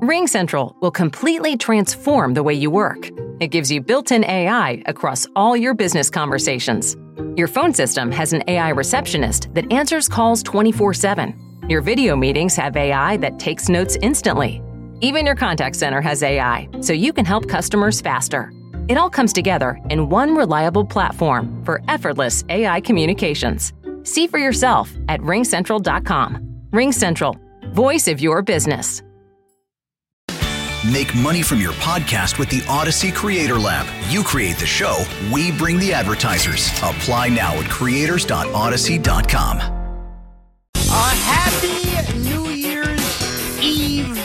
RingCentral will completely transform the way you work. It gives you built-in AI across all your business conversations. Your phone system has an AI receptionist that answers calls 24/7. Your video meetings have AI that takes notes instantly. Even your contact center has AI, so you can help customers faster. It all comes together in one reliable platform for effortless AI communications. See for yourself at ringcentral.com. RingCentral, voice of your business. Make money from your podcast with the Odyssey Creator Lab. You create the show, we bring the advertisers. Apply now at creators.odyssey.com. Happy New Year's Eve.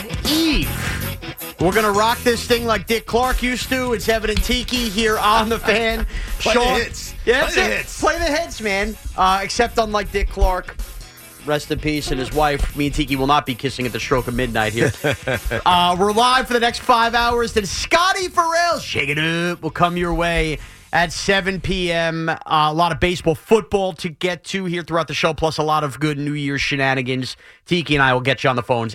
We're going to rock this thing like Dick Clark used to. It's Evan and Tiki here on The Fan. Play the hits. Yeah, Play the hits. Play the hits, man. Except unlike Dick Clark, rest in peace, and his wife, me and Tiki will not be kissing at the stroke of midnight here. We're live for the next 5 hours. Then Scotty Farrell, Shake It Up, will come your way at 7 p.m. A lot of baseball, football to get to here throughout the show, plus a lot of good New Year's shenanigans. Tiki and I will get you on the phones,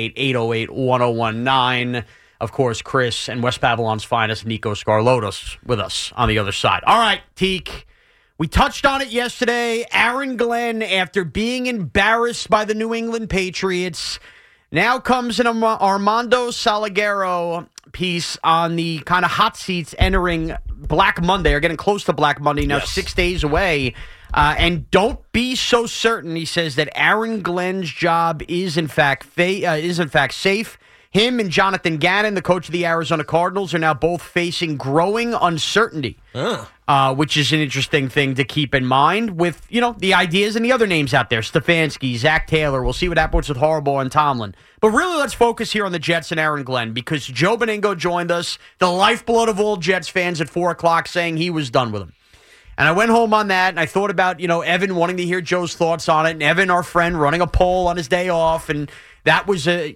888-808-1019. Of course, Chris and West Babylon's finest, Nico Scarlotos, with us on the other side. All right, Tiki. We touched on it yesterday. Aaron Glenn, after being embarrassed by the New England Patriots, now comes an Armando Salguero piece on the kind of hot seats entering Black Monday, or getting close to Black Monday now, 6 days away. And don't be so certain, he says, that Aaron Glenn's job is in fact safe. Him and Jonathan Gannon, the coach of the Arizona Cardinals, are now both facing growing uncertainty, which is an interesting thing to keep in mind with, the ideas and the other names out there. Stefanski, Zach Taylor. We'll see what happens with Harbaugh and Tomlin. But really, let's focus here on the Jets and Aaron Glenn, because Joe Beningo joined us, the lifeblood of all Jets fans, at 4 o'clock, saying he was done with him. And I went home on that, and I thought about, Evan wanting to hear Joe's thoughts on it, and Evan, our friend, running a poll on his day off, and that was a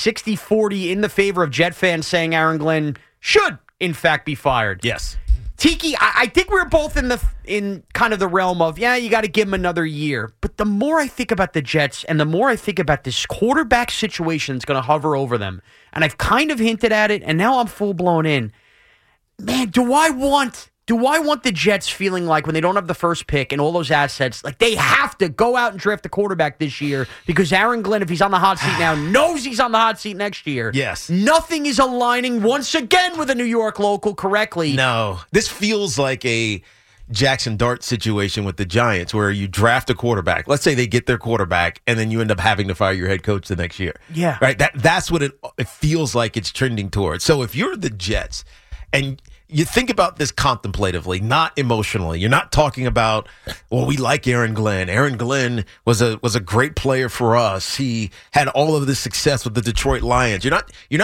60-40 in the favor of Jet fans saying Aaron Glenn should, in fact, be fired. Yes. Tiki, I think we're both in kind of the realm of, you got to give him another year. But the more I think about the Jets and the more I think about this quarterback situation that's going to hover over them, and I've kind of hinted at it, and now I'm full-blown in. Man, do I want the Jets feeling like when they don't have the first pick and all those assets, like they have to go out and draft a quarterback this year because Aaron Glenn, if he's on the hot seat now, knows he's on the hot seat next year? Yes. Nothing is aligning once again with a New York local correctly. No. This feels like a Jackson Dart situation with the Giants where you draft a quarterback. Let's say they get their quarterback and then you end up having to fire your head coach the next year. Yeah. Right? That's what it feels like it's trending towards. So if you're the Jets and you think about this contemplatively, not emotionally. You're not talking about, well, we like Aaron Glenn. Aaron Glenn was a great player for us. He had all of this success with the Detroit Lions. You're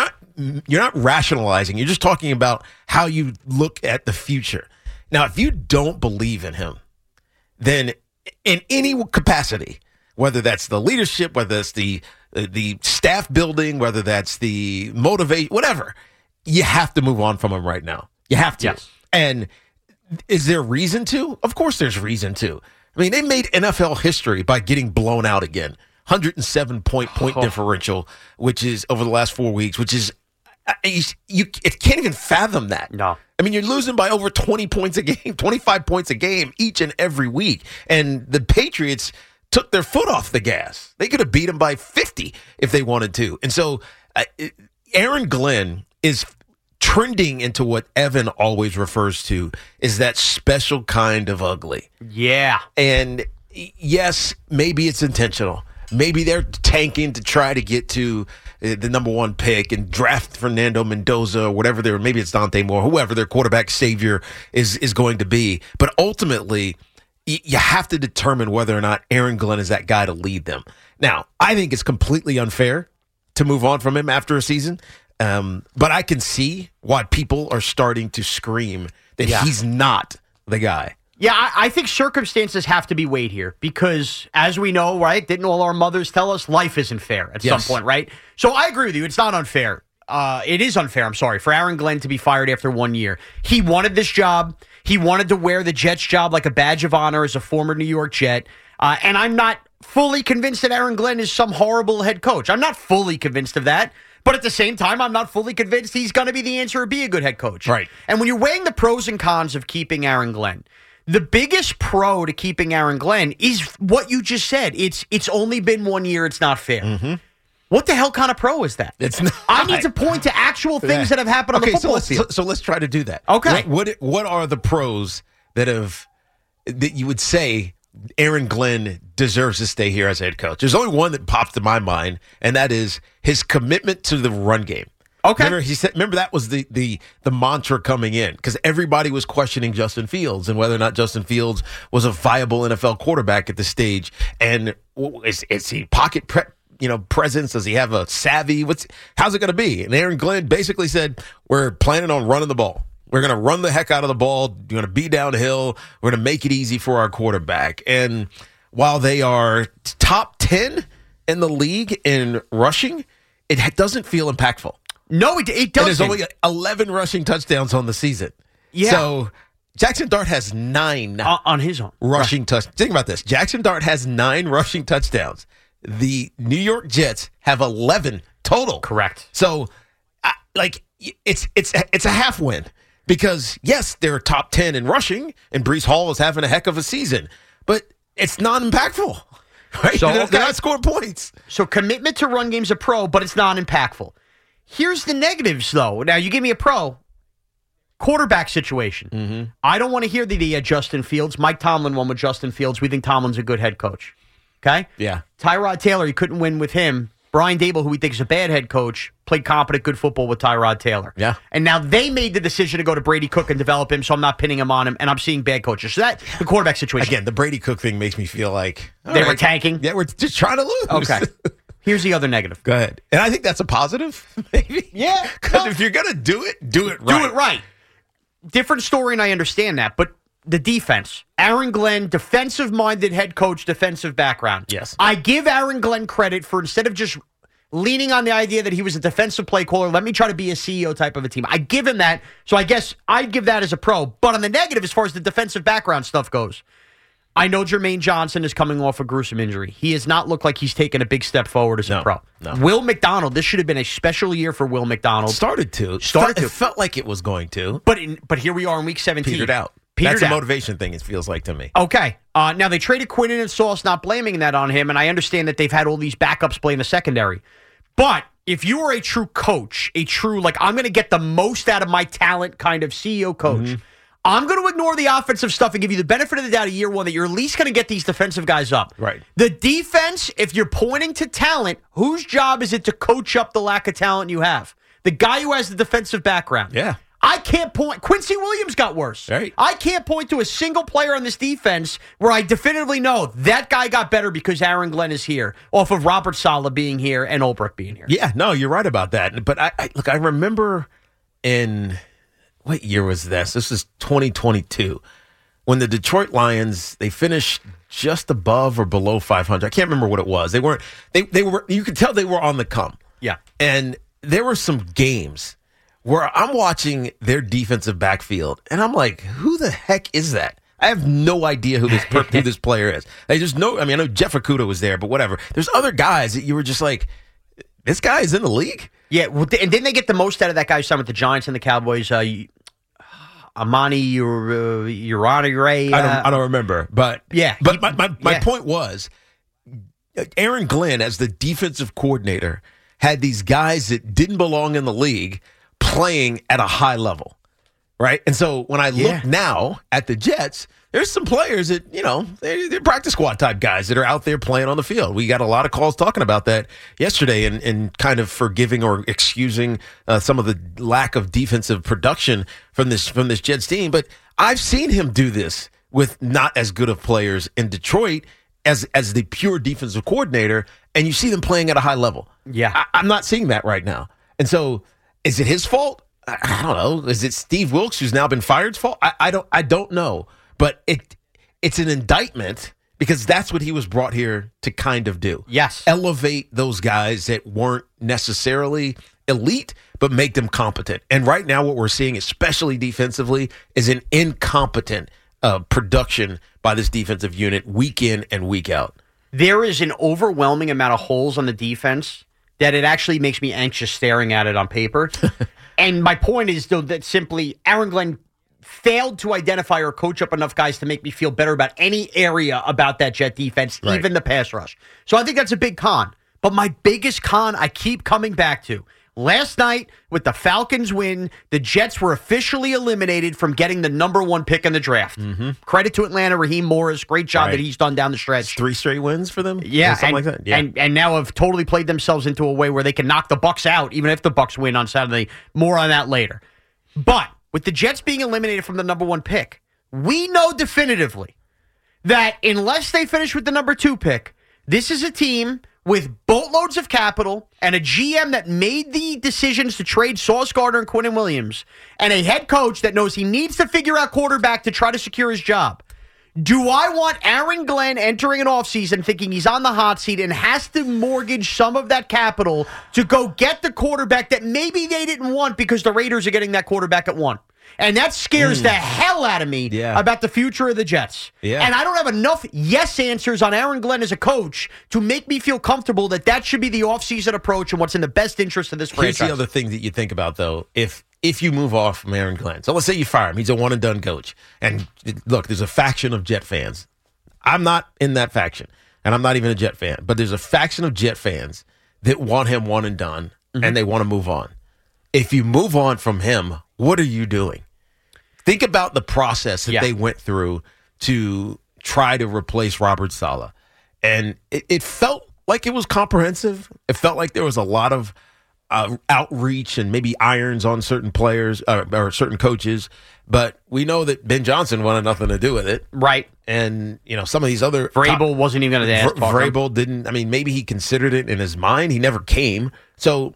not rationalizing. You're just talking about how you look at the future. Now, if you don't believe in him, then in any capacity, whether that's the leadership, whether that's the staff building, whether that's the motivation, whatever, you have to move on from him right now. You have to. Yes. And is there reason to? Of course there's reason to. I mean, they made NFL history by getting blown out again. 107-point differential, which is over the last 4 weeks, which is, it can't even fathom that. No. I mean, you're losing by over 20 points a game, 25 points a game each and every week. And the Patriots took their foot off the gas. They could have beat them by 50 if they wanted to. And so Aaron Glenn is trending into what Evan always refers to is that special kind of ugly. Yeah. And yes, maybe it's intentional. Maybe they're tanking to try to get to the number one pick and draft Fernando Mendoza or whatever maybe it's Dante Moore, whoever their quarterback savior is going to be. But ultimately, you have to determine whether or not Aaron Glenn is that guy to lead them. Now, I think it's completely unfair to move on from him after a season. But I can see why people are starting to scream that he's not the guy. Yeah, I think circumstances have to be weighed here because, as we know, right, didn't all our mothers tell us life isn't fair at some point, right? So I agree with you. It's not unfair. It is unfair, for Aaron Glenn to be fired after 1 year. He wanted this job. He wanted to wear the Jets job like a badge of honor as a former New York Jet. And I'm not fully convinced that Aaron Glenn is some horrible head coach. I'm not fully convinced of that. But at the same time, I'm not fully convinced he's going to be the answer or be a good head coach. Right. And when you're weighing the pros and cons of keeping Aaron Glenn, the biggest pro to keeping Aaron Glenn is what you just said. It's only been 1 year. It's not fair. Mm-hmm. What the hell kind of pro is that? It's not. I need to point to actual things that have happened on the football field. So let's try to do that. Okay. What are the pros that you would say Aaron Glenn deserves to stay here as head coach? There's only one that pops to my mind, and that is his commitment to the run game. Okay. Remember that was the mantra coming in, because everybody was questioning Justin Fields and whether or not Justin Fields was a viable NFL quarterback at this stage. And is he pocket presence? Does he have a savvy? How's it going to be? And Aaron Glenn basically said, we're planning on running the ball. We're going to run the heck out of the ball. We're going to be downhill. We're going to make it easy for our quarterback. And while they are top 10 in the league in rushing, it doesn't feel impactful. No, it doesn't. And there's only 11 rushing touchdowns on the season. Yeah. So Jackson Dart has 9 on his own rushing touchdowns. Think about this. Jackson Dart has 9 rushing touchdowns. The New York Jets have 11 total. Correct. So, it's a half win, because yes, they're top 10 in rushing, and Breece Hall is having a heck of a season, but it's not impactful. Right? So They're not scoring points. So commitment to run game's a pro, but it's not impactful. Here's the negatives, though. Now, you give me a pro. Quarterback situation. Mm-hmm. I don't want to hear the Justin Fields. Mike Tomlin won with Justin Fields. We think Tomlin's a good head coach. Okay? Yeah. Tyrod Taylor, you couldn't win with him. Brian Dable, who we think is a bad head coach, played competent, good football with Tyrod Taylor. Yeah. And now they made the decision to go to Brady Cook and develop him, so I'm not pinning him on him, and I'm seeing bad coaches. So that's the quarterback situation. Again, the Brady Cook thing makes me feel like they were tanking. Yeah, we're just trying to lose. Okay. Here's the other negative. Go ahead. And I think that's a positive, maybe. Yeah. Because if you're going to do it right. Do it right. Different story, and I understand that. But the defense. Aaron Glenn, defensive-minded head coach, defensive background. Yes. I give Aaron Glenn credit for, instead of just leaning on the idea that he was a defensive play caller, let me try to be a CEO type of a team. I give him that. So I guess I'd give that as a pro. But on the negative, as far as the defensive background stuff goes, I know Jermaine Johnson is coming off a gruesome injury. He has not looked like he's taken a big step forward as a pro. No. Will McDonald, this should have been a special year for Will McDonald. Started to. It felt like it was going to. But here we are in week 17. Petered out. That's a motivation thing, it feels like to me. Okay. Now, they traded Quinnen and Sauce, not blaming that on him, and I understand that they've had all these backups play in the secondary. But if you are a true coach, I'm going to get the most out of my talent kind of CEO coach, I'm going to ignore the offensive stuff and give you the benefit of the doubt of year one that you're at least going to get these defensive guys up. Right. The defense, if you're pointing to talent, whose job is it to coach up the lack of talent you have? The guy who has the defensive background. Yeah. I can't point. Quincy Williams got worse. Right. I can't point to a single player on this defense where I definitively know that guy got better because Aaron Glenn is here, off of Robert Saleh being here and Olbrich being here. Yeah, no, you're right about that. But I remember in... What year was this? This is 2022. When the Detroit Lions, they finished just above or below 500. I can't remember what it was. They were, you could tell they were on the come. Yeah. And there were some games where I'm watching their defensive backfield, and I'm like, who the heck is that? I have no idea who this player is. I just know, I know Jeff Okudah was there, but whatever. There's other guys that you were just like, this guy is in the league? Yeah, well, and didn't they get the most out of that guy who signed with the Giants and the Cowboys? Amani Ray. I don't remember, but yeah. But my point was, Aaron Glenn, as the defensive coordinator, had these guys that didn't belong in the league playing at a high level, right? And so when I look now at the Jets, there's some players that, they're practice squad type guys that are out there playing on the field. We got a lot of calls talking about that yesterday and kind of forgiving or excusing some of the lack of defensive production from this Jets team. But I've seen him do this with not as good of players in Detroit as the pure defensive coordinator, and you see them playing at a high level. Yeah. I'm not seeing that right now. And so is it his fault? I don't know. Is it Steve Wilks, who's now been fired's fault? I don't know. But it's an indictment because that's what he was brought here to kind of do. Yes. Elevate those guys that weren't necessarily elite, but make them competent. And right now what we're seeing, especially defensively, is an incompetent production by this defensive unit week in and week out. There is an overwhelming amount of holes on the defense that it actually makes me anxious staring at it on paper. And my point is, though, that simply Aaron Glenn failed to identify or coach up enough guys to make me feel better about any area about that Jet defense, even the pass rush. So I think that's a big con. But my biggest con I keep coming back to, last night with the Falcons win, the Jets were officially eliminated from getting the number 1 pick in the draft. Credit to Atlanta, Raheem Morris. Great job that he's done down the stretch. 3 straight wins for them? Yeah. Something like that? Yeah. And now have totally played themselves into a way where they can knock the Bucs out, even if the Bucs win on Saturday. More on that later. But with the Jets being eliminated from the number 1 pick, we know definitively that unless they finish with the number 2 pick, this is a team with boatloads of capital and a GM that made the decisions to trade Sauce Gardner and Quinnen Williams and a head coach that knows he needs to figure out quarterback to try to secure his job. Do I want Aaron Glenn entering an offseason thinking he's on the hot seat and has to mortgage some of that capital to go get the quarterback that maybe they didn't want because the Raiders are getting that quarterback at 1? And that scares the hell out of me about the future of the Jets. And I don't have enough yes answers on Aaron Glenn as a coach to make me feel comfortable that that should be the offseason approach and what's in the best interest of this franchise. Here's the other thing that you think about, though. If you move off from Aaron Glenn, so let's say you fire him. He's a one-and-done coach. And look, there's a faction of Jet fans. I'm not in that faction, and I'm not even a Jet fan. But there's a faction of Jet fans that want him one and done, and they want to move on. If you move on from him, what are you doing? Think about the process that they went through to try to replace Robert Saleh. And it felt like it was comprehensive. It felt like there was a lot of outreach and maybe irons on certain players or certain coaches. But we know that Ben Johnson wanted nothing to do with it. Right. And, some of these other... Vrabel wasn't even going to ask. Vrabel didn't... maybe he considered it in his mind. He never came. So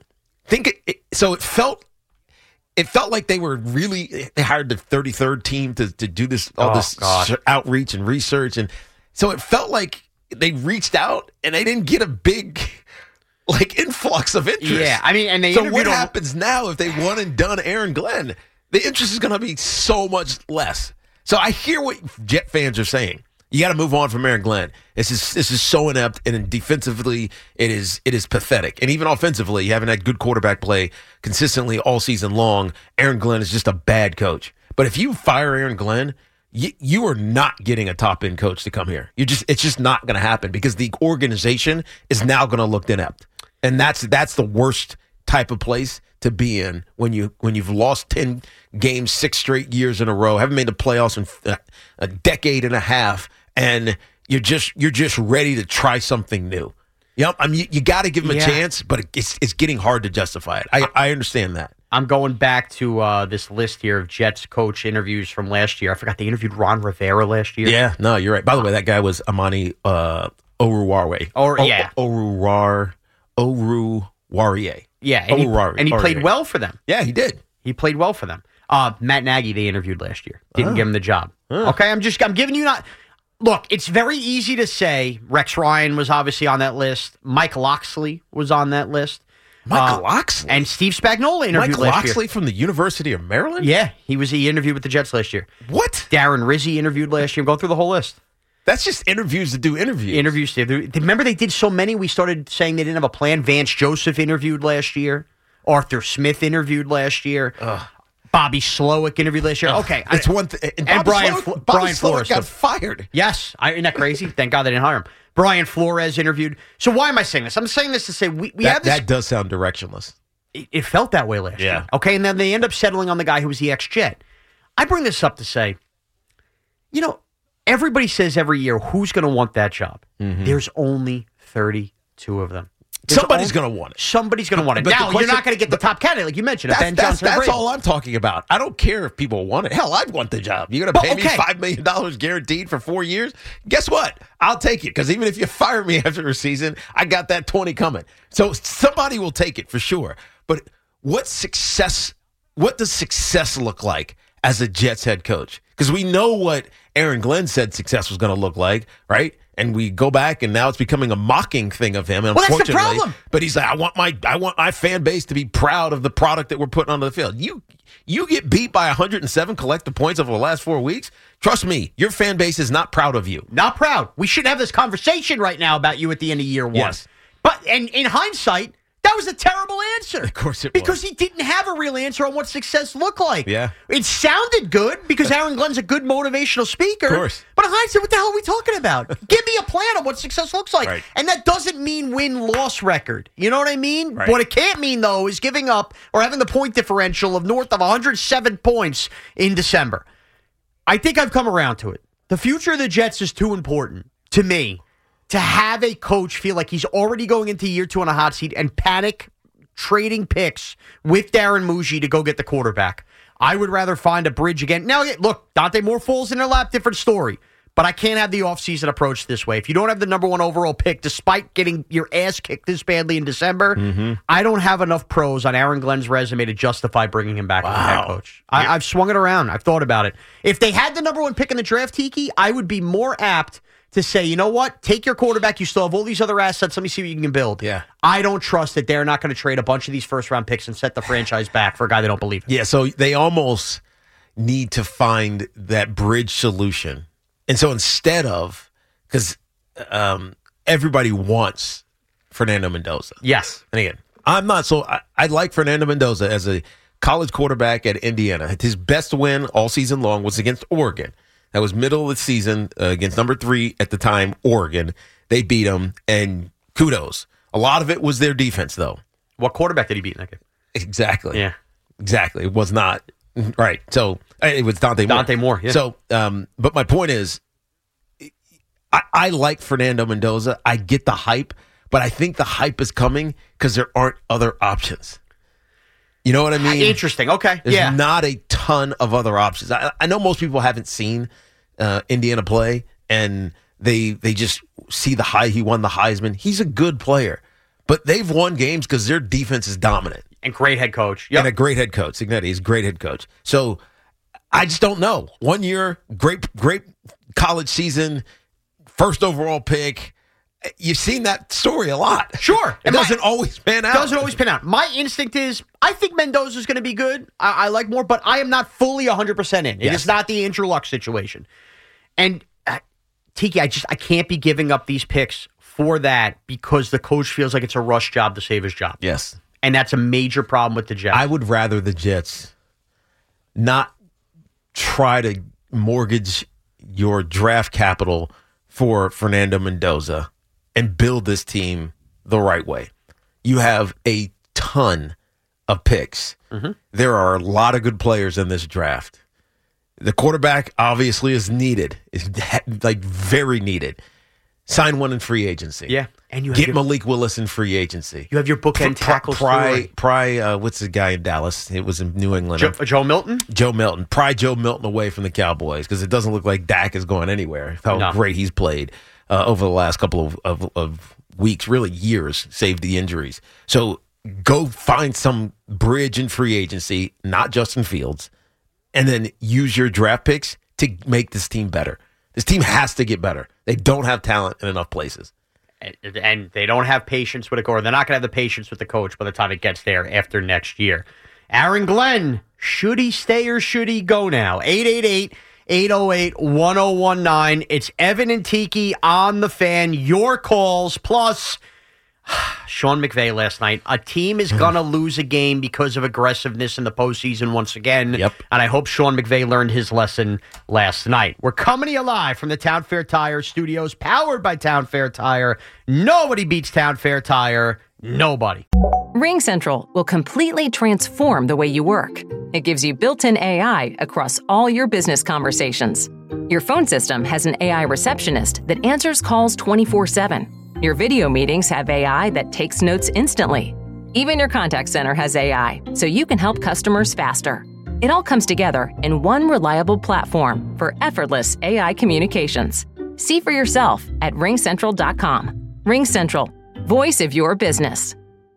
it felt like they hired the 33rd team to do this outreach and research. And so it felt like they reached out and they didn't get a big influx of interest. Yeah, and they So what happens now if they one and done Aaron Glenn? The interest is going to be so much less. So I hear what Jet fans are saying. You got to move on from Aaron Glenn. This is so inept, and defensively, it is pathetic. And even offensively, you haven't had good quarterback play consistently all season long. Aaron Glenn is just a bad coach. But if you fire Aaron Glenn, you are not getting a top-end coach to come here. It's just not going to happen because the organization is now going to look inept, and that's the worst type of place to be in when you've lost 10 games 6 straight years in a row, haven't made the playoffs in a decade and a half. And you're just ready to try something new. Yep, you got to give him a chance, but it's getting hard to justify it. I understand that. I'm going back to this list here of Jets coach interviews from last year. I forgot they interviewed Ron Rivera last year. Yeah, no, you're right. By the way, that guy was Amani Oruwariye. Oruwariye. Yeah, and he played well for them. Yeah, he did. He played well for them. Matt Nagy they interviewed last year. Didn't give him the job. Okay, I'm giving you not. Look, it's very easy to say Rex Ryan was obviously on that list. Mike Locksley was on that list. Mike Locksley? And Steve Spagnuolo interviewed last year. Mike Locksley from the University of Maryland? Yeah, he interviewed with the Jets last year. What? Darren Rizzi interviewed last year. Go through the whole list. That's just interviews to do interviews. Remember they did so many, we started saying they didn't have a plan. Vance Joseph interviewed last year. Arthur Smith interviewed last year. Bobby Slowick interviewed last year. Okay. It's one thing. And Brian Flores got fired. Yes. Isn't that crazy? Thank God they didn't hire him. Brian Flores interviewed. So why am I saying this? I'm saying this to say we have this. That does sound directionless. It felt that way last year. Okay. And then they end up settling on the guy who was the ex-Jet. I bring this up to say, everybody says every year, who's going to want that job? Mm-hmm. There's only 32 of them. Somebody's going to want it. Somebody's going to want it. Now, you're not going to get the top candidate, like you mentioned. That's all I'm talking about. I don't care if people want it. Hell, I'd want the job. You're going to pay me $5 million guaranteed for 4 years? Guess what? I'll take it, because even if you fire me after a season, I got that 20 coming. So somebody will take it for sure. But what does success look like as a Jets head coach? Because we know what Aaron Glenn said success was going to look like, right? And we go back, and now it's becoming a mocking thing of him. Unfortunately, that's the problem. But he's like, I want my fan base to be proud of the product that we're putting onto the field. You get beat by 107 collective points over the last 4 weeks. Trust me, your fan base is not proud of you. Not proud. We should have this conversation right now about you at the end of year one. Yes. But and in hindsight, That was a terrible answer. Of course it was. Because he didn't have a real answer on what success looked like. Yeah. It sounded good because Aaron Glenn's a good motivational speaker. Of course. But in hindsight, what the hell are we talking about? Give me a plan on what success looks like. Right. And that doesn't mean win-loss record. You know what I mean? Right. What it can't mean, though, is giving up or having the point differential of north of 107 points in December. I think I've come around to it. The future of the Jets is too important to me to have a coach feel like he's already going into year 2 on a hot seat and panic trading picks with Darren Muji to go get the quarterback. I would rather find a bridge again. Now, look, Dante Moore falls in their lap, different story. But I can't have the offseason approach this way. If you don't have the number 1 overall pick, despite getting your ass kicked this badly in December, I don't have enough pros on Aaron Glenn's resume to justify bringing him back as a head coach. I've swung it around. I've thought about it. If they had the number 1 pick in the draft, Tiki, I would be more apt to say, you know what? Take your quarterback. You still have all these other assets. Let me see what you can build. Yeah. I don't trust that they're not going to trade a bunch of these first-round picks and set the franchise back for a guy they don't believe in. Yeah, so they almost need to find that bridge solution. And so instead of, because everybody wants Fernando Mendoza. Yes. And again, I'm not so, I like Fernando Mendoza as a college quarterback at Indiana. His best win all season long was against Oregon. That was middle of the season against number 3 at the time, Oregon. They beat them, and kudos. A lot of it was their defense, though. What quarterback did he beat in that game? Exactly. Yeah. Exactly. It was not. Right. So it was Dante Moore. Dante Moore, yeah. So, but my point is, I like Fernando Mendoza. I get the hype, but I think the hype is coming because there aren't other options. You know what I mean? Interesting. Okay. There's not a ton of other options. I know most people haven't seen Indiana play, and they just see the high. He won the Heisman. He's a good player, but they've won games because their defense is dominant. And great head coach. Yep. And a great head coach. Signetti is a great head coach. So I just don't know. 1 year, great college season, first overall pick. You've seen that story a lot. Sure. It doesn't always pan out. Doesn't always pan out. My instinct is, I think Mendoza's going to be good. I like more, but I am not fully 100% in. It is not the Andrew Luck situation. And Tiki, I can't be giving up these picks for that because the coach feels like it's a rush job to save his job. Yes. And that's a major problem with the Jets. I would rather the Jets not try to mortgage your draft capital for Fernando Mendoza and build this team the right way. You have a ton of picks. Mm-hmm. There are a lot of good players in this draft. The quarterback obviously is needed. It's like very needed. Sign one in free agency. Yeah. And you get Malik Willis in free agency. You have your bookend tackles. What's the guy in Dallas? It was in New England. Joe Milton? Joe Milton. Pry Joe Milton away from the Cowboys because it doesn't look like Dak is going anywhere. How great he's played over the last couple of weeks, really years, save the injuries. So go find some bridge in free agency, not Justin Fields, and then use your draft picks to make this team better. This team has to get better. They don't have talent in enough places. And they don't have patience with it, or they're not going to have the patience with the coach by the time it gets there after next year. Aaron Glenn, should he stay or should he go now? 888-808-1019. It's Evan and Tiki on the Fan. Your calls, plus Sean McVay last night. A team is going to lose a game because of aggressiveness in the postseason once again. Yep. And I hope Sean McVay learned his lesson last night. We're coming to you live from the Town Fair Tire Studios, powered by Town Fair Tire. Nobody beats Town Fair Tire. Nobody. RingCentral will completely transform the way you work. It gives you built-in AI across all your business conversations. Your phone system has an AI receptionist that answers calls 24/7. Your video meetings have AI that takes notes instantly. Even your contact center has AI, so you can help customers faster. It all comes together in one reliable platform for effortless AI communications. See for yourself at RingCentral.com. RingCentral, voice of your business.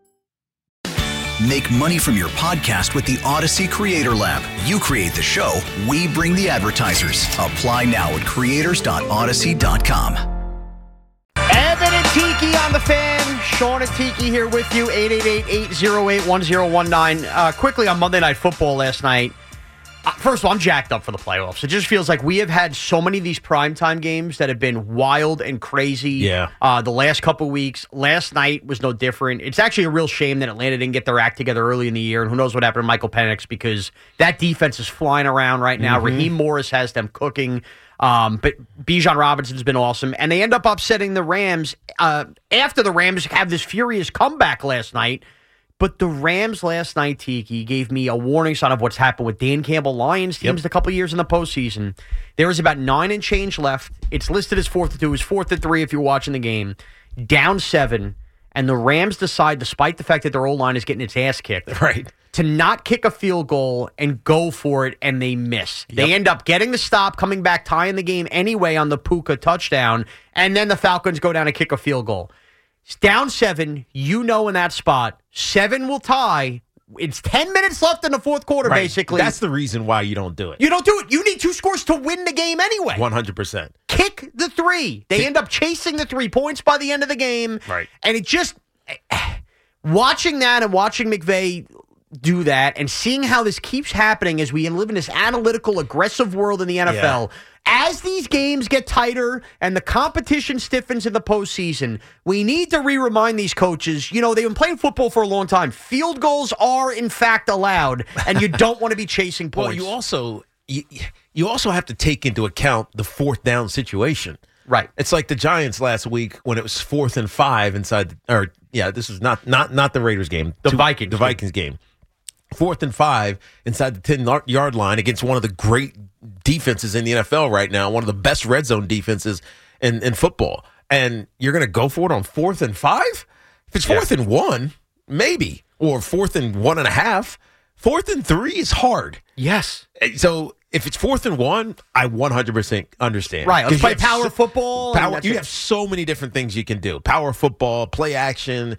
Make money from your podcast with the Odyssey Creator Lab. You create the show, we bring the advertisers. Apply now at creators.odyssey.com. Evan and Tiki on the Fan. Sean and Tiki here with you. 888-808-1019. Quickly on Monday Night Football last night, First of all, I'm jacked up for the playoffs. It just feels like we have had so many of these primetime games that have been wild and crazy. Yeah. The last couple weeks. Last night was no different. It's actually a real shame that Atlanta didn't get their act together early in the year, and who knows what happened to Michael Penix, because that defense is flying around right now. Raheem Morris has them cooking. But Bijan Robinson's been awesome. And they end up upsetting the Rams after the Rams have this furious comeback last night. But the Rams last night, Tiki, gave me a warning sign of what's happened with Dan Campbell Lions teams a couple of years in the postseason. There was about 9 and change left. It's listed as 4-2. It was 4-3 if you're watching the game. Down 7. And the Rams decide, despite the fact that their O-line is getting its ass kicked, to not kick a field goal and go for it, and they miss. They end up getting the stop, coming back, tying the game anyway on the Puka touchdown, and then the Falcons go down and kick a field goal. It's down 7, in that spot. 7 will tie. It's 10 minutes left in the fourth quarter, basically. That's the reason why you don't do it. You don't do it. You need 2 scores to win the game anyway. 100%. Kick the 3. They end up chasing the 3 points by the end of the game. Right. And it just, watching that and watching McVay do that and seeing how this keeps happening as we live in this analytical, aggressive world in the NFL. Yeah. As these games get tighter and the competition stiffens in the postseason, we need to remind these coaches, they've been playing football for a long time. Field goals are, in fact, allowed, and you don't want to be chasing points. Well, you also have to take into account the fourth down situation. Right. It's like the Giants last week when it was 4th and 5 inside this is not the Raiders game. The Vikings game. 4th and 5 inside the 10-yard line against one of the great defenses in the NFL right now, one of the best red zone defenses in football. And you're going to go for it on 4th and 5? If it's 4th and 1, maybe. Or 4th and 1.5. 4th and 3 is hard. Yes. So if it's 4th and 1, I 100% understand. Right. Let's play power football. You have so many different things you can do. Power football, play action,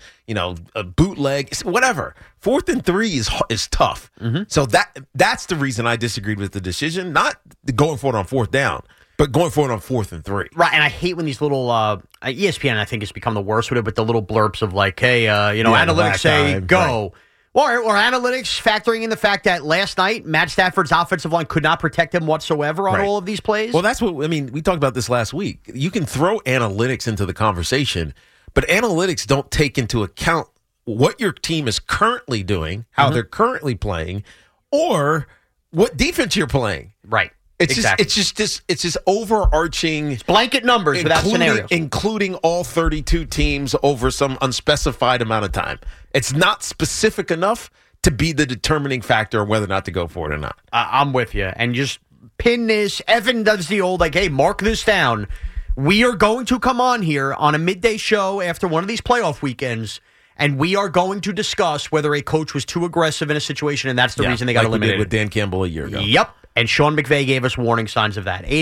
a bootleg, whatever. 4th and 3 is tough. Mm-hmm. So that's the reason I disagreed with the decision. Not going for it on 4th down, but going for it on 4th and 3. Right. And I hate when these little ESPN, I think, has become the worst with it, with the little blurbs of like, hey, analytics say go. Right. Or analytics factoring in the fact that last night, Matt Stafford's offensive line could not protect him whatsoever on all of these plays. Well, that's what, we talked about this last week. You can throw analytics into the conversation, but analytics don't take into account what your team is currently doing, how they're currently playing, or what defense you're playing. Right. It's just overarching. It's blanket numbers without scenarios. Including all 32 teams over some unspecified amount of time. It's not specific enough to be the determining factor of whether or not to go for it or not. I'm with you. And just pin this. Evan does the old, hey, mark this down. We are going to come on here on a midday show after one of these playoff weekends, and we are going to discuss whether a coach was too aggressive in a situation, and that's the reason they got eliminated. We did with Dan Campbell a year ago. Yep. And Sean McVay gave us warning signs of that.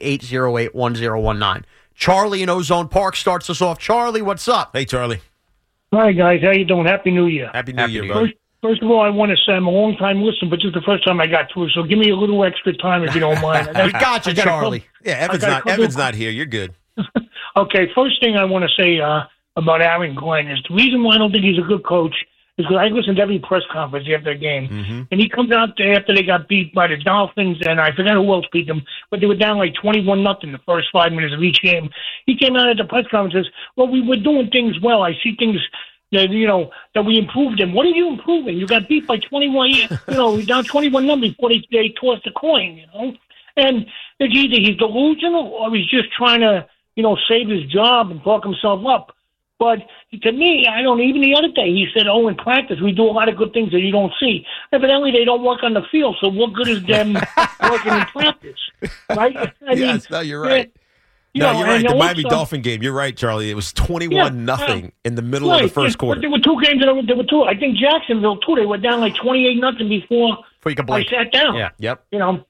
888-808-1019. Charlie in Ozone Park starts us off. Charlie, what's up? Hey, Charlie. Hi, guys. How you doing? Happy New Year. Happy New Year, buddy. First of all, I want to say I'm a long-time listener, but this is the first time I got through, so give me a little extra time if you don't mind. We got you, Charlie. Evan's not here. You're good. Okay, first thing I want to say about Aaron Glenn is the reason why I don't think he's a good coach is because I listened to every press conference after the game, and he comes out after they got beat by the Dolphins, and I forget who else beat them, but they were down like 21-0 the first 5 minutes of each game. He came out at the press conference and says, well, we were doing things well. I see things that, that we improved them. What are you improving? You got beat by 21, down 21-0 before they tossed the coin, And it's either he's delusional or he's just trying to, save his job and talk himself up. But to me, even the other day, he said, in practice, we do a lot of good things that you don't see. Evidently, they don't work on the field, so what good is them working in practice? Right? You're right. You're right. The Miami Dolphin game, you're right, Charlie. It was 21-0 in the middle of the first quarter. But there were two games. There were two. I think Jacksonville, too. They were down like 28-0 before I sat down. Yeah. Yep. And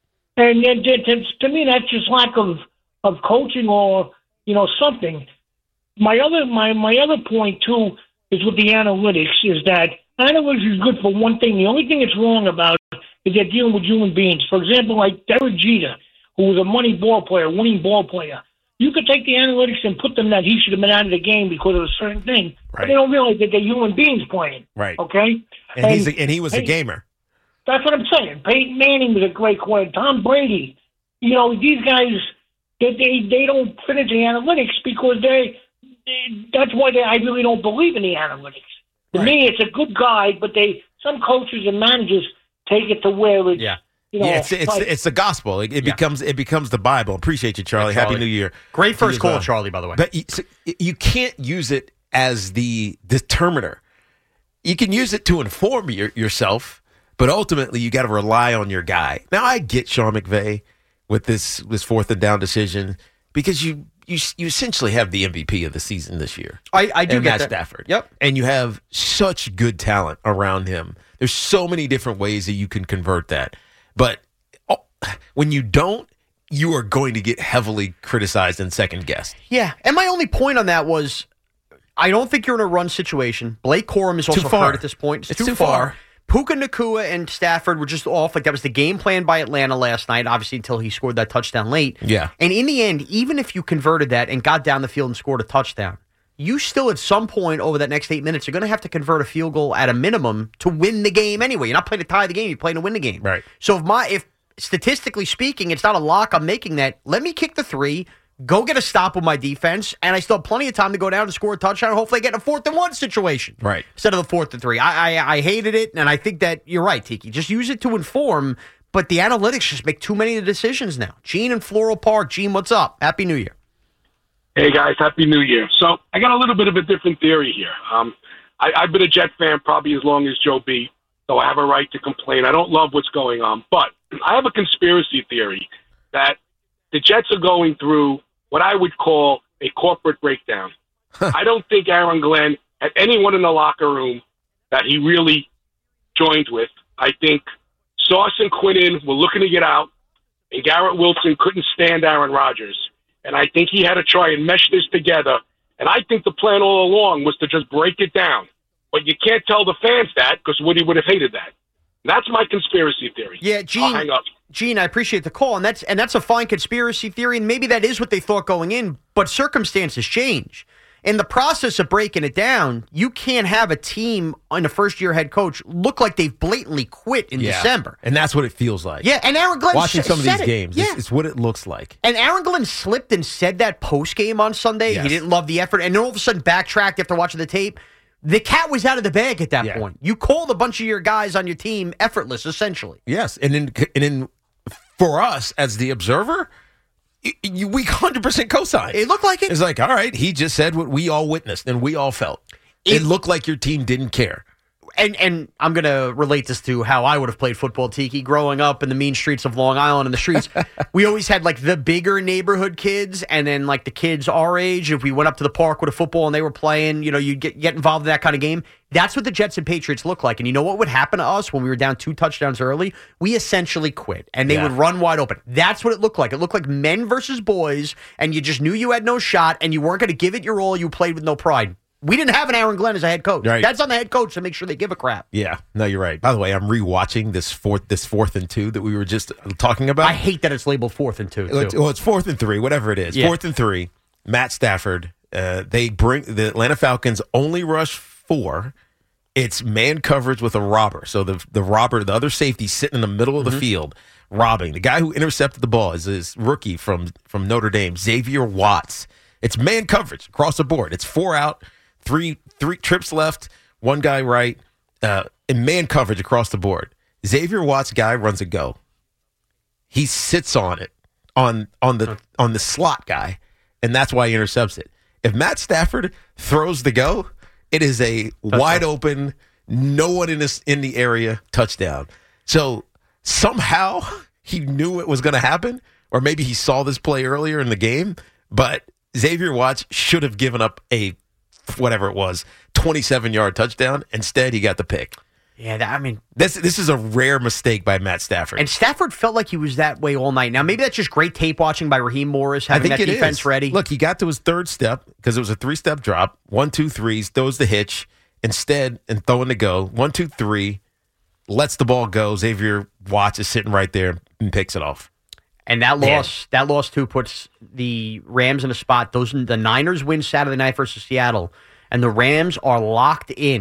to me, that's just lack of coaching or, something. My other point, too, is with the analytics, is that analytics is good for one thing. The only thing it's wrong about is they're dealing with human beings. For example, like Derek Jeter, who was a winning ball player. You could take the analytics and put them that he should have been out of the game because of a certain thing. Right. But they don't realize that they're human beings playing. Right. Okay? And he was a gamer. That's what I'm saying. Peyton Manning was a great quarterback. Tom Brady. These guys, they don't fit into the analytics because that's why I really don't believe in the analytics. To me, it's a good guide, but some coaches and managers take it to where it's it's the gospel. It becomes the Bible. Appreciate you, Charlie. Charlie. Happy New Year. Great first call, Charlie, by the way. But you can't use it as the determiner. You can use it to inform yourself, but ultimately you got to rely on your guy. Now, I get Sean McVay with this 4th and down decision because you essentially have the MVP of the season this year. I do and get Matt that. Stafford. Yep. And you have such good talent around him. There's so many different ways that you can convert that. But when you don't, you are going to get heavily criticized and second guessed. Yeah. And my only point on that was I don't think you're in a run situation. Blake Corum is also hurt at this point. It's too far. Puka Nacua and Stafford were just off. Like, that was the game plan by Atlanta last night, obviously, until he scored that touchdown late. Yeah. And in the end, even if you converted that and got down the field and scored a touchdown, you still at some point over that next 8 minutes are going to have to convert a field goal at a minimum to win the game anyway. You're not playing to tie the game. You're playing to win the game. Right. So if statistically speaking, it's not a lock, I'm making that, let me kick the 3, go get a stop with my defense, and I still have plenty of time to go down and score a touchdown and hopefully get in a 4th and 1 situation. Right. Instead of the 4th and 3. I hated it, and I think that you're right, Tiki. Just use it to inform, but the analytics just make too many of the decisions now. Gene in Floral Park. Gene, what's up? Happy New Year. Hey, guys. Happy New Year. So I got a little bit of a different theory here. I've been a Jet fan probably as long as Joe B, so I have a right to complain. I don't love what's going on, but I have a conspiracy theory that the Jets are going through what I would call a corporate breakdown. I don't think Aaron Glenn had anyone in the locker room that he really joined with. I think Sauce and Quinnen were looking to get out, and Garrett Wilson couldn't stand Aaron Rodgers. And I think he had to try and mesh this together. And I think the plan all along was to just break it down. But you can't tell the fans that because Woody would have hated that. That's my conspiracy theory. Yeah, Gene. I'll hang up. Gene, I appreciate the call, and that's a fine conspiracy theory, and maybe that is what they thought going in, but circumstances change. In the process of breaking it down, you can't have a team on a first-year head coach look like they've blatantly quit in December. And that's what it feels like. Yeah, and Aaron Glenn watching some of these said games, Yeah. it's what it looks like. And Aaron Glenn slipped and said that post-game on Sunday. Yes. He didn't love the effort, and then all of a sudden backtracked after watching the tape. The cat was out of the bag at that point. You called a bunch of your guys on your team effortless, essentially. Yes, and then for us as the observer, we 100% co-sign. It looked like it. It's like, all right, he just said what we all witnessed and we all felt. It looked like your team didn't care. And I'm going to relate this to how I would have played football, Tiki, growing up in the mean streets of Long Island in the streets. We always had like the bigger neighborhood kids and then like the kids our age. If we went up to the park with a football and they were playing, you'd get involved in that kind of game. That's what the Jets and Patriots look like. And you know what would happen to us when we were down 2 touchdowns early? We essentially quit and they would run wide open. That's what it looked like. It looked like men versus boys and you just knew you had no shot and you weren't going to give it your all. You played with no pride. We didn't have an Aaron Glenn as a head coach. Right. That's on the head coach to make sure they give a crap. Yeah, no, you're right. By the way, I'm rewatching this 4th and 2 that we were just talking about. I hate that it's labeled 4th and 2. Well, it's 4th and 3, whatever it is. 4th and 3. Matt Stafford. They bring the Atlanta Falcons only rush 4. It's man coverage with a robber. So the robber, the other safety, sitting in the middle of the field, robbing. The guy who intercepted the ball is this rookie from Notre Dame, Xavier Watts. It's man coverage across the board. It's 4 out. Three trips left, one guy right, in man coverage across the board. Xavier Watts' guy runs a go. He sits on it, on the slot guy, and that's why he intercepts it. If Matt Stafford throws the go, it is a wide open, no one in the area touchdown. So somehow he knew it was going to happen, or maybe he saw this play earlier in the game, but Xavier Watts should have given up a whatever it was, 27-yard touchdown. Instead, he got the pick. Yeah, this is a rare mistake by Matt Stafford. And Stafford felt like he was that way all night. Now, maybe that's just great tape watching by Raheem Morris, having that defense ready. Look, he got to his 3rd step because it was a 3-step drop. 1, 2, 3, throws the hitch. Instead, and throwing the go, 1, 2, 3, lets the ball go. Xavier Watts is sitting right there and picks it off. And that loss too puts the Rams in a spot. The Niners win Saturday night versus Seattle, and the Rams are locked in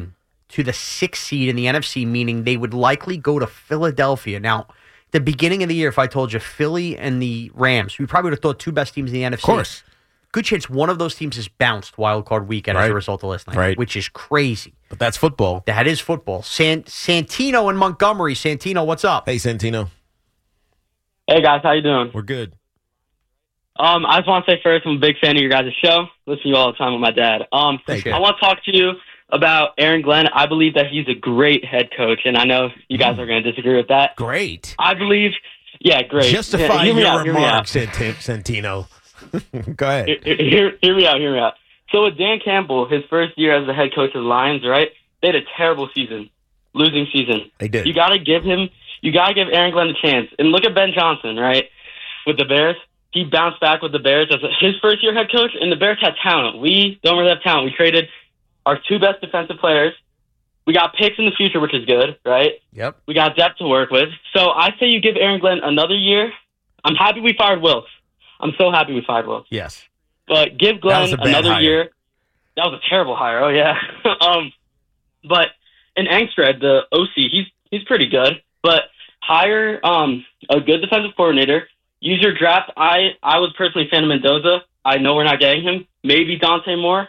to the 6th seed in the NFC, meaning they would likely go to Philadelphia. Now, the beginning of the year, if I told you Philly and the Rams, we probably would have thought 2 best teams in the NFC. Of course. Good chance one of those teams has bounced wild card weekend as a result of last night, which is crazy. But that's football. That is football. Santino in Montgomery. Santino, what's up? Hey, Santino. Hey, guys. How you doing? We're good. I just want to say first, I'm a big fan of your guys' show. Listen to you all the time with my dad. I want to talk to you about Aaron Glenn. I believe that he's a great head coach, and I know you guys are going to disagree with that. Great. I believe, great. Justify your remarks, Santino. Go ahead. Hear me out. So with Dan Campbell, his first year as the head coach of the Lions, right? They had a terrible season, losing season. They did. You got to give Aaron Glenn a chance. And look at Ben Johnson, right? With the Bears, he bounced back with the Bears as his first year head coach, and the Bears had talent. We don't really have talent. We traded our 2 best defensive players. We got picks in the future, which is good, right? Yep. We got depth to work with. So I say you give Aaron Glenn another year. I'm happy we fired Wilks. I'm so happy we fired Wilks. Yes. But give Glenn another year. That was a terrible hire. Oh, yeah. But in Angstred, the OC, he's pretty good. But hire a good defensive coordinator. Use your draft. I was personally a fan of Mendoza. I know we're not getting him. Maybe Dante Moore.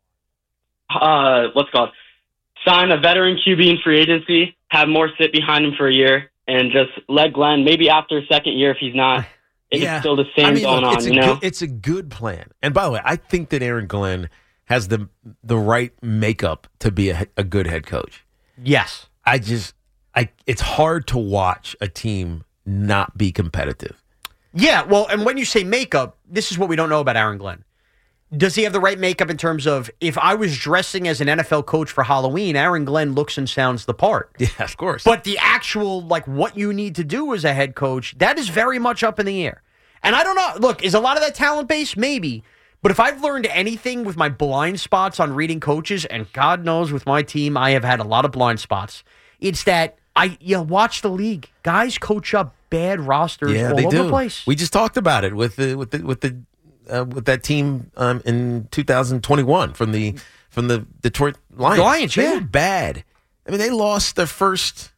Sign a veteran QB in free agency. Have Moore sit behind him for a year. And just let Glenn, maybe after a second year if he's not, it's still the same going on, It's a good plan. And by the way, I think that Aaron Glenn has the right makeup to be a good head coach. Yes. It's hard to watch a team not be competitive. Yeah, well, and when you say makeup, this is what we don't know about Aaron Glenn. Does he have the right makeup in terms of, if I was dressing as an NFL coach for Halloween, Aaron Glenn looks and sounds the part? Yeah, of course. But the actual, what you need to do as a head coach, that is very much up in the air. And I don't know, look, is a lot of that talent-based? Maybe. But if I've learned anything with my blind spots on reading coaches, and God knows with my team, I have had a lot of blind spots, it's that you watch the league. Guys coach up bad rosters all over the place. We just talked about it with that team in 2021 from the Detroit Lions. They were bad. I mean, they lost their first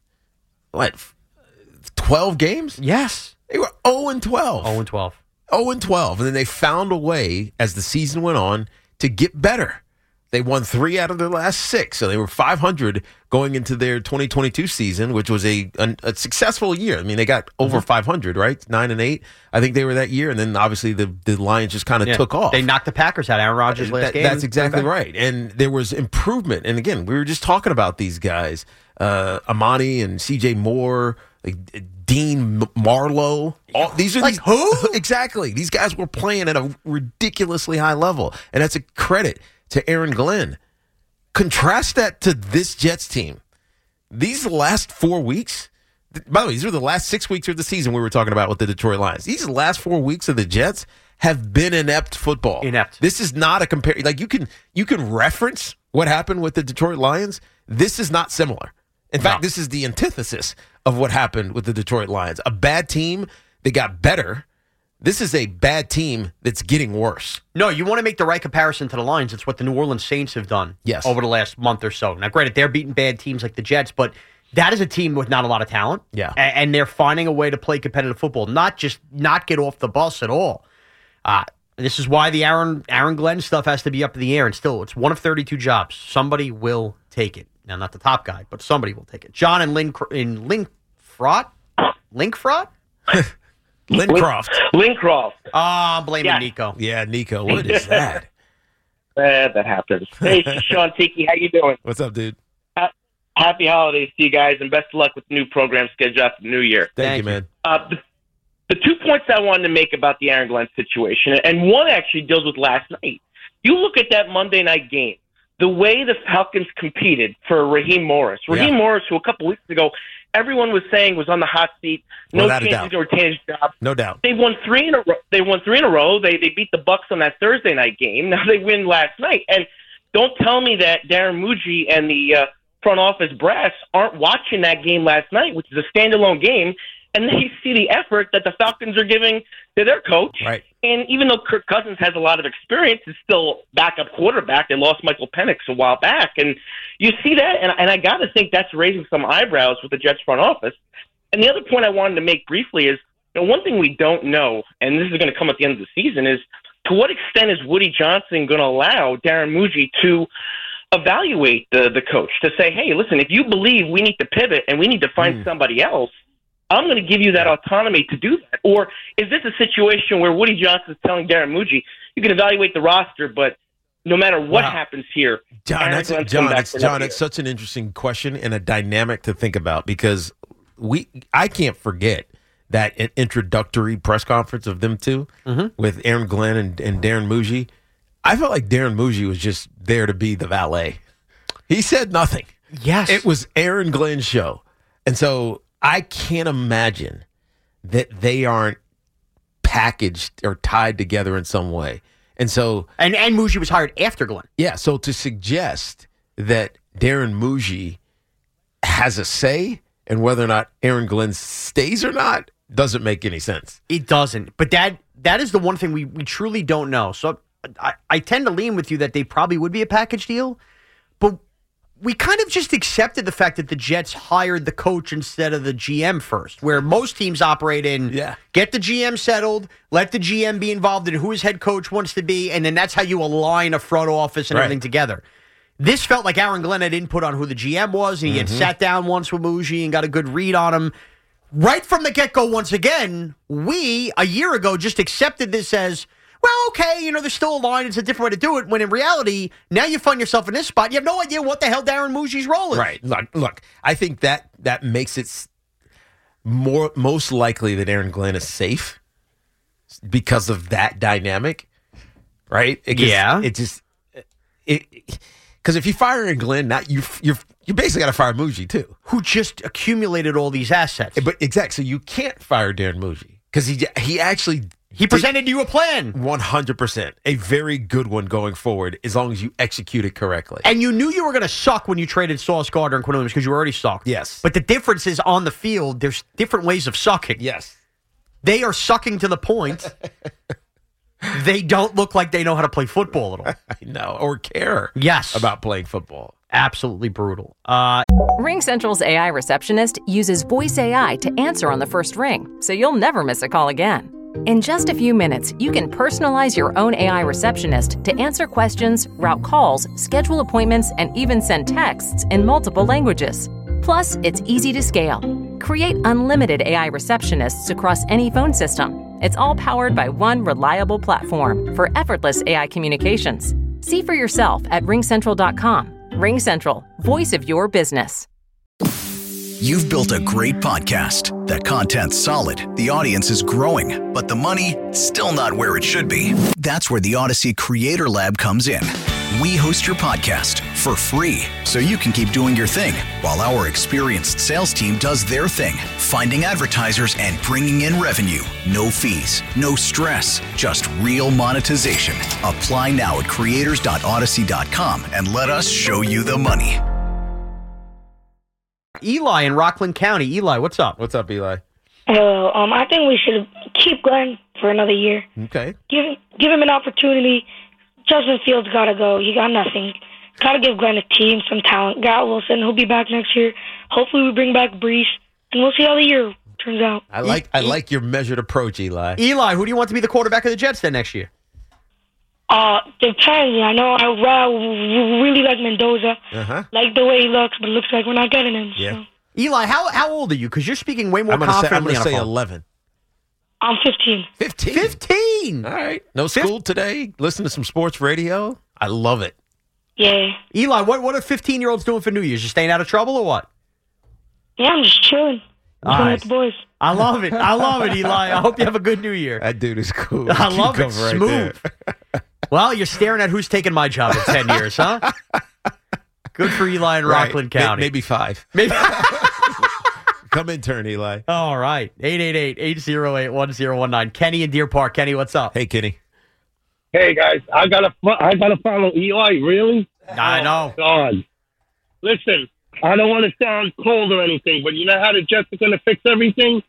12 games. Yes, they were 0-12. 0-12. 0-12, and then they found a way as the season went on to get better. They won 3 out of their last 6, so they were 500 going into their 2022 season, which was a successful year. I mean, they got over 500, right? 9-8, I think they were that year, and then obviously the Lions just kind of took off. They knocked the Packers out. Aaron Rodgers last game. That's exactly right, and there was improvement. And again, we were just talking about these guys, Amani and C.J. Moore, Dean Marlowe. These are who? Exactly. These guys were playing at a ridiculously high level, and that's a credit to Aaron Glenn. Contrast that to this Jets team. These last 4 weeks, by the way, these are the last 6 weeks of the season we were talking about with the Detroit Lions. These last 4 weeks of the Jets have been inept football. Inept. This is not a compare. You can reference what happened with the Detroit Lions. This is not similar. In fact, this is the antithesis of what happened with the Detroit Lions. A bad team, they got better. This is a bad team that's getting worse. No, you want to make the right comparison to the Lions. It's what the New Orleans Saints have done over the last month or so. Now, granted, they're beating bad teams like the Jets, but that is a team with not a lot of talent. Yeah. And they're finding a way to play competitive football, not get off the bus at all. This is why the Aaron Glenn stuff has to be up in the air. And still, it's one of 32 jobs. Somebody will take it. Now, not the top guy, but somebody will take it. John in Lincroft? Lincroft. I'm blaming Nico. Yeah, Nico. What is that? That happens. Hey, Sean Tiki, how you doing? What's up, dude? Happy holidays to you guys, and best of luck with the new program schedule after the new year. Thank you, man. The 2 points I wanted to make about the Aaron Glenn situation, and one actually deals with last night. You look at that Monday night game, the way the Falcons competed for Raheem Morris. Raheem Morris, who a couple weeks ago everyone was saying was on the hot seat, no chance to retain his job. No doubt. They won 3 in a row. They beat the Bucs on that Thursday night game. Now they win last night. And don't tell me that Darren Muji and the front office brass aren't watching that game last night, which is a standalone game, and they see the effort that the Falcons are giving to their coach. Right. And even though Kirk Cousins has a lot of experience, is still backup quarterback. They lost Michael Penix a while back. And you see that, and I got to think that's raising some eyebrows with the Jets front office. And the other point I wanted to make briefly is, one thing we don't know, and this is going to come at the end of the season, is to what extent is Woody Johnson going to allow Darren Muji to evaluate the coach, to say, hey, listen, if you believe we need to pivot and we need to find somebody else, I'm going to give you that autonomy to do that. Or is this a situation where Woody Johnson is telling Darren Muji, you can evaluate the roster, but no matter what happens here, John, it's such an interesting question and a dynamic to think about, because I can't forget that introductory press conference of them two with Aaron Glenn and Darren Muji. I felt like Darren Muji was just there to be the valet. He said nothing. Yes. It was Aaron Glenn's show. And so I can't imagine that they aren't packaged or tied together in some way. And so... And Muji was hired after Glenn. Yeah, so to suggest that Darren Muji has a say in whether or not Aaron Glenn stays or not doesn't make any sense. It doesn't. But that is the one thing we truly don't know. So I tend to lean with you that they probably would be a package deal, but we kind of just accepted the fact that the Jets hired the coach instead of the GM first, where most teams operate in get the GM settled, let the GM be involved in who his head coach wants to be, and then that's how you align a front office and everything together. This felt like Aaron Glenn had input on who the GM was, and he had sat down once with Muji and got a good read on him. Right from the get-go, once again, we, a year ago, just accepted this as, well, okay, there's still a line. It's a different way to do it. When in reality, now you find yourself in this spot. You have no idea what the hell Darren Muji's role is. Right. Look, I think that makes it most likely that Aaron Glenn is safe because of that dynamic, right? Because if you fire Aaron Glenn, now you basically got to fire Muji too, who just accumulated all these assets. But exactly, so you can't fire Darren Muji because he actually. He presented you a plan. 100%. A very good one going forward, as long as you execute it correctly. And you knew you were going to suck when you traded Sauce Gardner and Quinn Williams because you already sucked. Yes. But the difference is on the field, there's different ways of sucking. Yes. They are sucking to the point they don't look like they know how to play football at all. I know. Or care about playing football. Absolutely brutal. RingCentral's AI receptionist uses voice AI to answer on the first ring, so you'll never miss a call again. In just a few minutes, you can personalize your own AI receptionist to answer questions, route calls, schedule appointments, and even send texts in multiple languages. Plus, it's easy to scale. Create unlimited AI receptionists across any phone system. It's all powered by one reliable platform for effortless AI communications. See for yourself at RingCentral.com. RingCentral, voice of your business. You've built a great podcast. That content's solid, the audience is growing, but the money, still not where it should be. That's where the Odyssey Creator Lab comes in. We host your podcast for free, so you can keep doing your thing, while our experienced sales team does their thing, finding advertisers and bringing in revenue. No fees, no stress, just real monetization. Apply now at creators.odyssey.com and let us show you the money. Eli in Rockland County. Eli, what's up? What's up, Eli? Hello. I think we should keep Glenn for another year. Okay. Give him an opportunity. Justin Fields got to go. He got nothing. Got to give Glenn a team, some talent. Garrett Wilson, he'll be back next year. Hopefully we bring back Brees, and we'll see how the year turns out. I like your measured approach, Eli. Eli, who do you want to be the quarterback of the Jets then next year? Depends. I know I really like Mendoza. Like the way he looks, but it looks like we're not getting him. Yeah. So. Eli, how old are you? Because you're speaking way more confidently. I'm going to say 11. I'm 15. 15? 15! All right. No school today. Listen to some sports radio. I love it. Yeah. Eli, what are 15-year-olds doing for New Year's? You staying out of trouble or what? Yeah, I'm just chilling. Chilling with the boys. I love it. I love it, Eli. I hope you have a good New Year. That dude is cool. I love it. Right smooth. Well, you're staring at who's taking my job in 10 years, huh? Good for Eli in Rockland County. Maybe 5. Maybe. Come intern, Eli. All right. 888-808-1019. Kenny in Deer Park. Kenny, what's up? Hey, Kenny. Hey, guys. I gotta follow Eli. Really? I know. God. Listen, I don't want to sound cold or anything, but you know how the Jets are going to fix everything?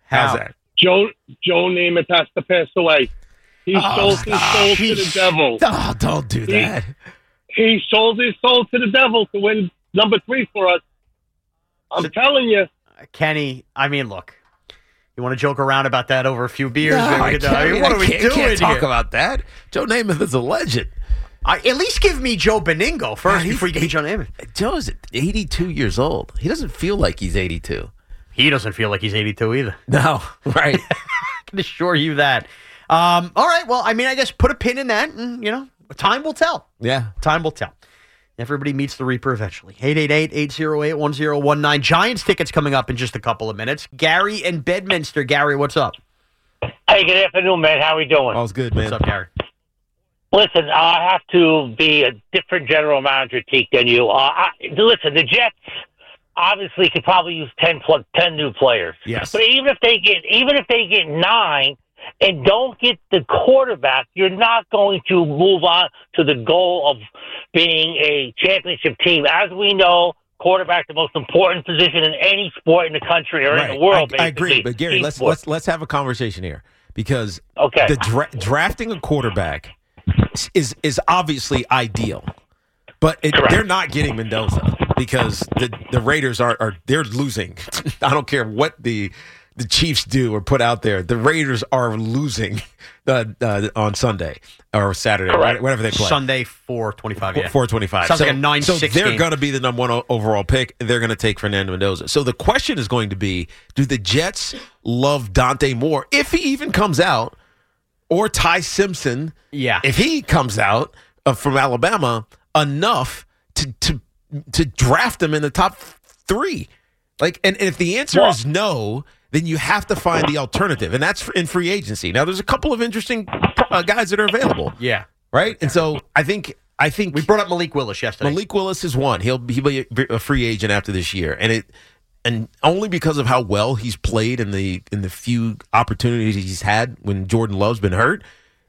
How's that? Joe Namath has to pass away. He sold his soul to the devil. Oh, don't do that. He sold his soul to the devil to win number 3 for us. I'm telling you. Kenny, I mean, look. You want to joke around about that over a few beers? No, what are we doing can't talk here? about that. Joe Namath is a legend. At least give me Joe Beningo first before you get Joe Namath. Joe is 82 years old. He doesn't feel like he's 82. He doesn't feel like he's 82 either. No, right. I can assure you that. All right, well, I mean, I guess put a pin in that, and, time will tell. Yeah. Time will tell. Everybody meets the Reaper eventually. 888-808-1019. Giants tickets coming up in just a couple of minutes. Gary and Bedminster. Gary, what's up? Hey, good afternoon, man. How we doing? All's good, man. What's up, Gary? Listen, I have to be a different general manager, Teak, than you. Listen, the Jets obviously could probably use 10 new players. Yes. But even if they get 9 and don't get the quarterback, you're not going to move on to the goal of being a championship team. As we know, quarterback the most important position in any sport in the country or in the world. I agree, but Gary, let's have a conversation here because drafting a quarterback is obviously ideal, but they're not getting Mendoza because the Raiders they're losing. I don't care what the Chiefs do or put out there. The Raiders are losing on Sunday or Saturday, right? Whatever they play. Sunday, 4:25. Yeah, 4:25. Sounds like a 9-6 So they're game. going to be the number 1 overall pick, and they're going to take Fernando Mendoza. So the question is going to be: do the Jets love Dante Moore if he even comes out, or Ty Simpson? Yeah, if he comes out from Alabama enough to draft him in the top 3. And if the answer is no, then you have to find the alternative, and that's in free agency. Now, there's a couple of interesting guys that are available. Yeah, right. And so I think we brought up Malik Willis yesterday. Malik Willis is one. He'll be a free agent after this year, and only because of how well he's played in the few opportunities he's had when Jordan Love's been hurt,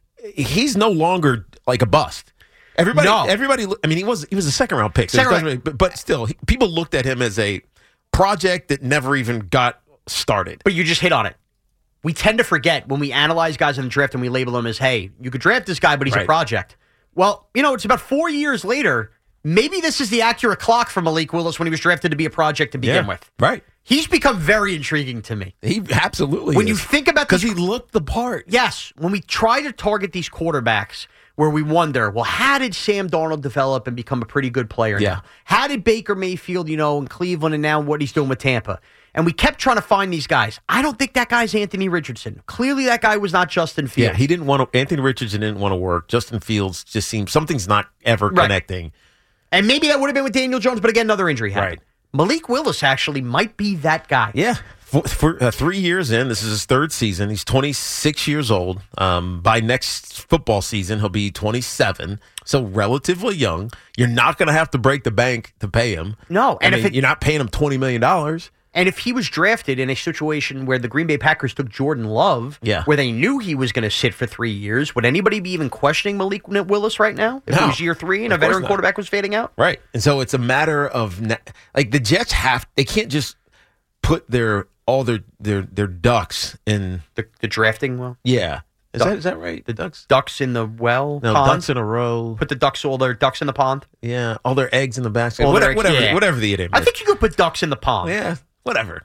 he's no longer like a bust. Everybody. I mean, he was a second-round pick, but still, people looked at him as a project that never even got started. But you just hit on it. We tend to forget when we analyze guys in the draft and we label them as, hey, you could draft this guy, but he's a project. Well, it's about 4 years later. Maybe this is the accurate clock for Malik Willis when he was drafted to be a project to begin with. Right. He's become very intriguing to me. He absolutely when is. You think about because he looked the part. Yes. When we try to target these quarterbacks where we wonder, well, how did Sam Darnold develop and become a pretty good player now? How did Baker Mayfield, in Cleveland and now what he's doing with Tampa? And we kept trying to find these guys. I don't think that guy's Anthony Richardson. Clearly that guy was not Justin Fields. Yeah, he didn't want to. Anthony Richardson didn't want to work. Justin Fields just seemed something's not ever connecting. And maybe that would have been with Daniel Jones, but again, another injury happened. Right. Malik Willis actually might be that guy. Yeah. For 3 years in, this is his 3rd season. He's 26 years old. By next football season, he'll be 27. So relatively young. You're not going to have to break the bank to pay him. No. And you're not paying him $20 million. And if he was drafted in a situation where the Green Bay Packers took Jordan Love, where they knew he was going to sit for 3 years, would anybody be even questioning Malik Willis right now? If it was year 3 and a veteran quarterback was fading out? Right. And so it's a matter of, the Jets they can't just put all their ducks in the drafting well. Yeah, is that right? The ducks in the well. No, pond? ducks in a row. Put all their ducks in the pond. Yeah, all their eggs in the basket. Whatever the idiom is. I think you could put ducks in the pond. Yeah, whatever.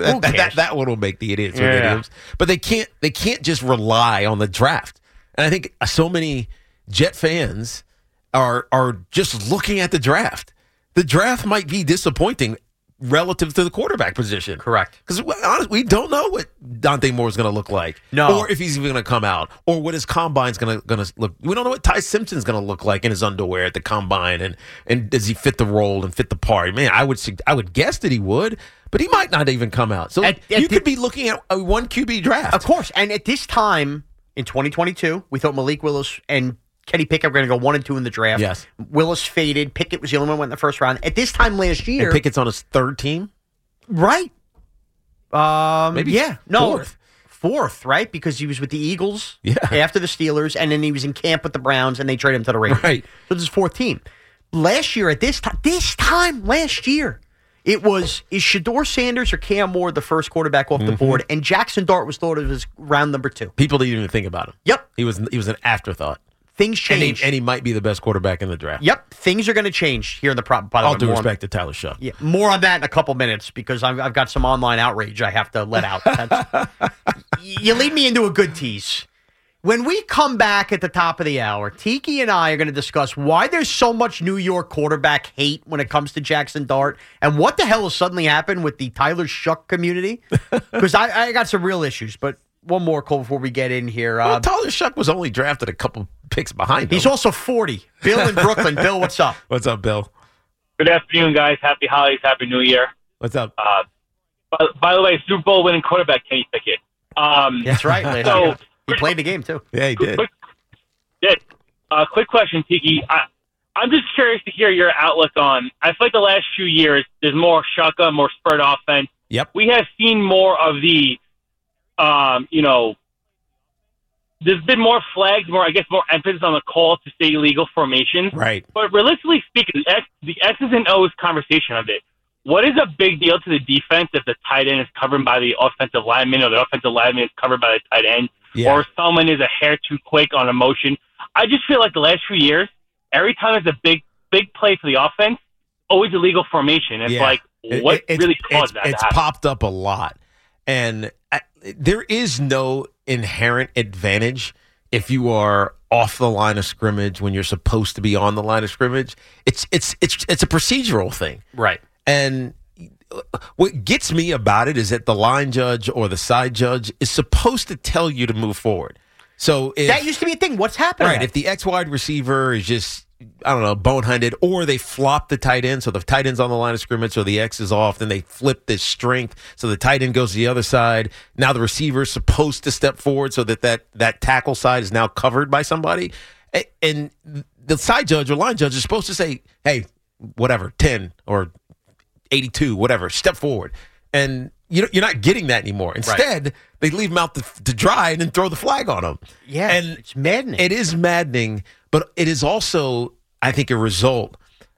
that one will make the idiots with idioms. But they can't just rely on the draft. And I think so many Jet fans are just looking at the draft. The draft might be disappointing relative to the quarterback position. Correct. Because honestly, we don't know what Dante Moore is going to look like. No. Or if he's even going to come out. Or what his combine's going to look. We don't know what Ty Simpson's going to look like in his underwear at the combine. And does he fit the role and fit the part? Man, I would guess that he would. But he might not even come out. So you could be looking at a 1 QB draft. Of course. And at this time in 2022, we thought Malik Willis and Kenny Pickett were going to go 1 and 2 in the draft. Yes. Willis faded. Pickett was the only one who went in the first round. At this time last year. And Pickett's on his 3rd team? Right. Maybe fourth, right? Because he was with the Eagles after the Steelers, and then he was in camp with the Browns, and they traded him to the Raiders. Right. So this is 4th team. Last year, at this time last year, It was, is Shedeur Sanders or Cam Moore the first quarterback off the board? And Jackson Dart was thought of as round number 2. People didn't even think about him. Yep. He was an afterthought. Things change. And he might be the best quarterback in the draft. Yep. Things are going to change here in the by the way. All due respect to Tyler Shough. Yeah, more on that in a couple minutes because I've got some online outrage I have to let out. You lead me into a good tease. When we come back at the top of the hour, Tiki and I are going to discuss why there's so much New York quarterback hate when it comes to Jackson Dart and what the hell has suddenly happened with the Tyler Shough community. Because I got some real issues, but one more call before we get in here. Tyler Shough was only drafted a couple picks behind him. He's also 40. Bill in Brooklyn. Bill, what's up? What's up, Bill? Good afternoon, guys. Happy holidays. Happy New Year. What's up? By the way, Super Bowl winning quarterback Kenny Pickett. That's right. So he played the game, too. Yeah, he did. Quick question, Tiki. I'm just curious to hear your outlook on, I feel like the last few years, there's more shotgun, more spread offense. Yep. We have seen more of the, there's been more flags, more emphasis on the call to stay illegal formations. Right. But realistically speaking, the X's and O's conversation of it, what is a big deal to the defense if the tight end is covered by the offensive lineman or the offensive lineman is covered by the tight end or someone is a hair too quick on a motion? I just feel like the last few years, every time there's a big play for the offense, always illegal formation. It's what really caused that to happen? It's popped up a lot. And there is no inherent advantage if you are off the line of scrimmage when you're supposed to be on the line of scrimmage. It's a procedural thing. Right. And what gets me about it is that the line judge or the side judge is supposed to tell you to move forward. So that used to be a thing. What's happening? Right. If the X wide receiver is just, boneheaded, or they flop the tight end, so the tight end's on the line of scrimmage, so the X is off, then they flip this strength, so the tight end goes to the other side. Now the receiver is supposed to step forward so that tackle side is now covered by somebody. And the side judge or line judge is supposed to say, hey, whatever, 10 or 82, whatever, step forward. And you're not getting that anymore. Instead, they leave them out to dry and then throw the flag on them. Yeah, and it's maddening. It is maddening, but it is also, I think, a result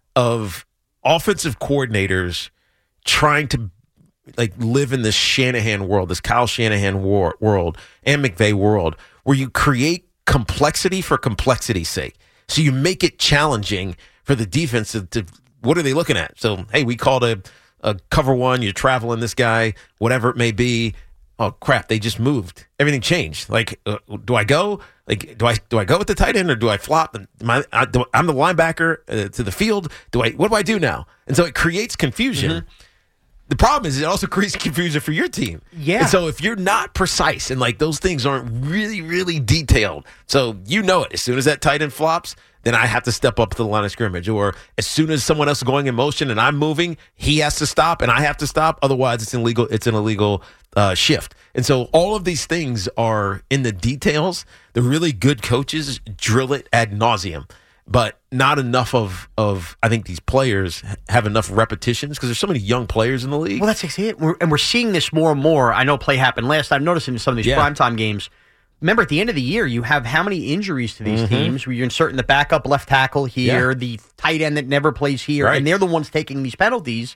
of offensive coordinators trying to live in this Shanahan world, this Kyle Shanahan world, and McVay world, where you create complexity for complexity's sake. So you make it challenging for the defense to what are they looking at? So, hey, we called a cover one, you're traveling this guy, whatever it may be. Oh, crap, they just moved. Everything changed. Do I go? Do I go with the tight end or do I flop? I'm the linebacker to the field. What do I do now? And so it creates confusion. Mm-hmm. The problem is it also creates confusion for your team. Yeah. And so if you're not precise and those things aren't really, really detailed, so it. As soon as that tight end flops, then I have to step up to the line of scrimmage. Or as soon as someone else is going in motion and I'm moving, he has to stop and I have to stop. Otherwise, it's illegal. It's an illegal shift. And so all of these things are in the details. The really good coaches drill it ad nauseum. But not enough of I think these players have enough repetitions because there's so many young players in the league. Well, that's it. We're seeing this more and more. I know play happened last. I've noticed in some of these primetime games. Remember, at the end of the year, you have how many injuries to these teams where you're inserting the backup left tackle here, the tight end that never plays here, and they're the ones taking these penalties.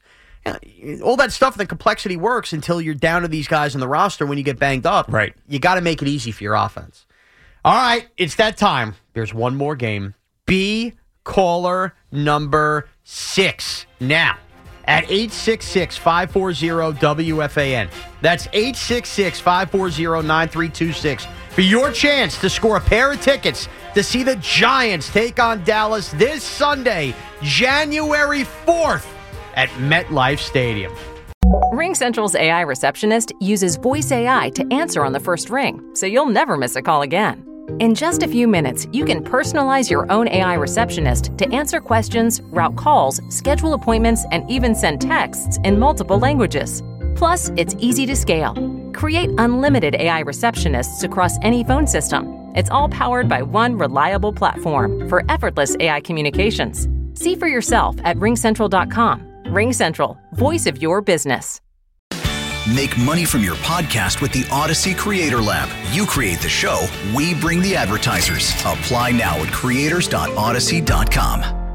All that stuff, the complexity works until you're down to these guys on the roster when you get banged up. Right. You got to make it easy for your offense. All right, it's that time. There's one more game. Be caller number 6 now at 866-540-WFAN. That's 866-540-9326 for your chance to score a pair of tickets to see the Giants take on Dallas this Sunday, January 4th at MetLife Stadium. RingCentral's AI receptionist uses voice AI to answer on the first ring, so you'll never miss a call again. In just a few minutes, you can personalize your own AI receptionist to answer questions, route calls, schedule appointments, and even send texts in multiple languages. Plus, it's easy to scale. Create unlimited AI receptionists across any phone system. It's all powered by one reliable platform for effortless AI communications. See for yourself at RingCentral.com. RingCentral, voice of your business. Make money from your podcast with the Odyssey Creator Lab. You create the show, we bring the advertisers. Apply now at creators.odyssey.com.